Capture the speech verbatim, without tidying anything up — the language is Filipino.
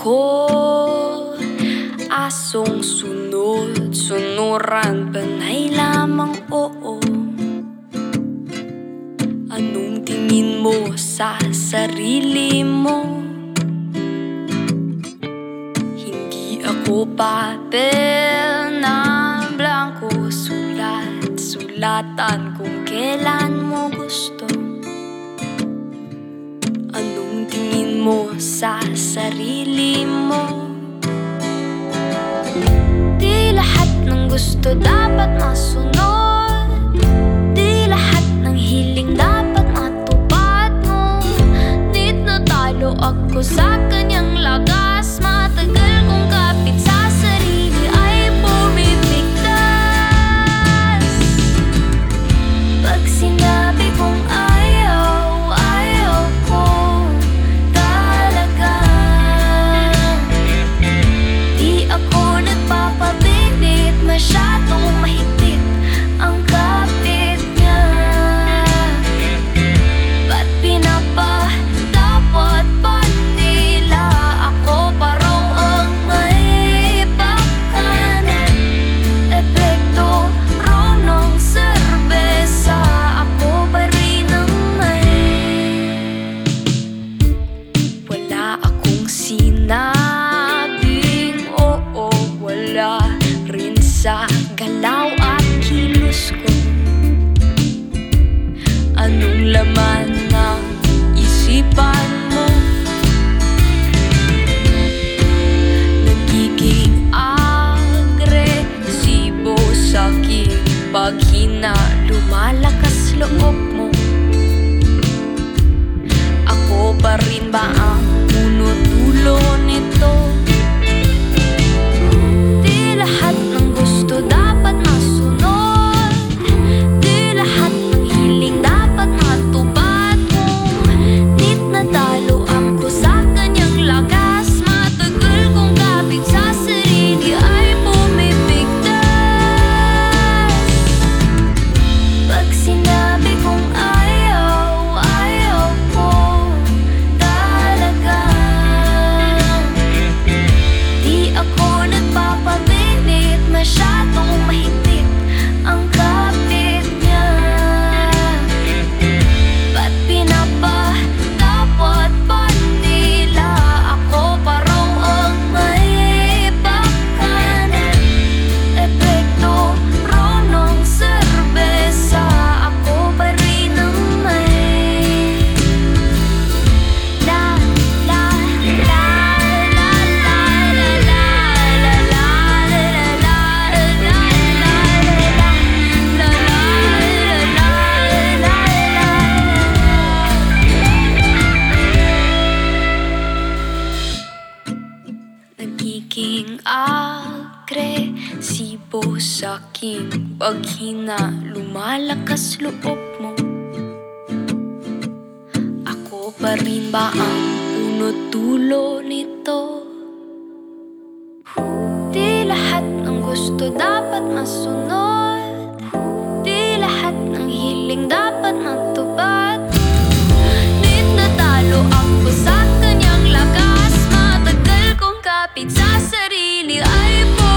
ako, asong sunod, sunuran, panay lamang oo. Anong tingin mo sa sarili mo? Hindi ako papel na blanco, sulat, sulatan kung kailan mo gusto. Anong tingin mo sa sarili mo? Di lahat ng gusto dapat masunod, di lahat ng hiling dapat matupad mo. Di natalo ako sa kanyang lagas, matagal kong kapit sa sarili ay bumibigtas. Pag sinabi kong ayaw, ayaw ko talaga. Di ako nagpapapilit, masyadong mahigpit ang kapit niya. Ba't pinapa dapat pa nila ako parang ang may bakanan? Epekto raw ng serbesa, ako pa rin ang may. Wala akong sinabing oo, wala rin sa galaw at kilos ko. Anong laman ng isipan mo? Nagiging agresibo sa'kin pag hina lumalakas loob mo. Ako pa rin ba ang puno-dulo nito? Di lahat ng gusto dapat masunod, di lahat ng hiling dapat matupad mo. Di natalo ako sa kanyang lagas, matagal kong kapit sa sarili ay bumibigtas. Pag sinabi kong ayaw, ayaw ko talaga. Di ako nagpapapilit, masyadong mahigpit ang kapit niya. Ba't pinapa dapat pa nila ako parang ang may bakanan? Epekto raw ng serbesa, ako pa rin ang may. La la la la la la la la la la la nagiging agresibo sa'king pag hina lumalakas loob mo. Ako pa rin ba ang puno-dulo nito? Di lahat ng gusto dapat masunod, di lahat ng hiling dapat matupad. Di natalo ako sa kanyang lagas, matagal kong kapit sa sarili ay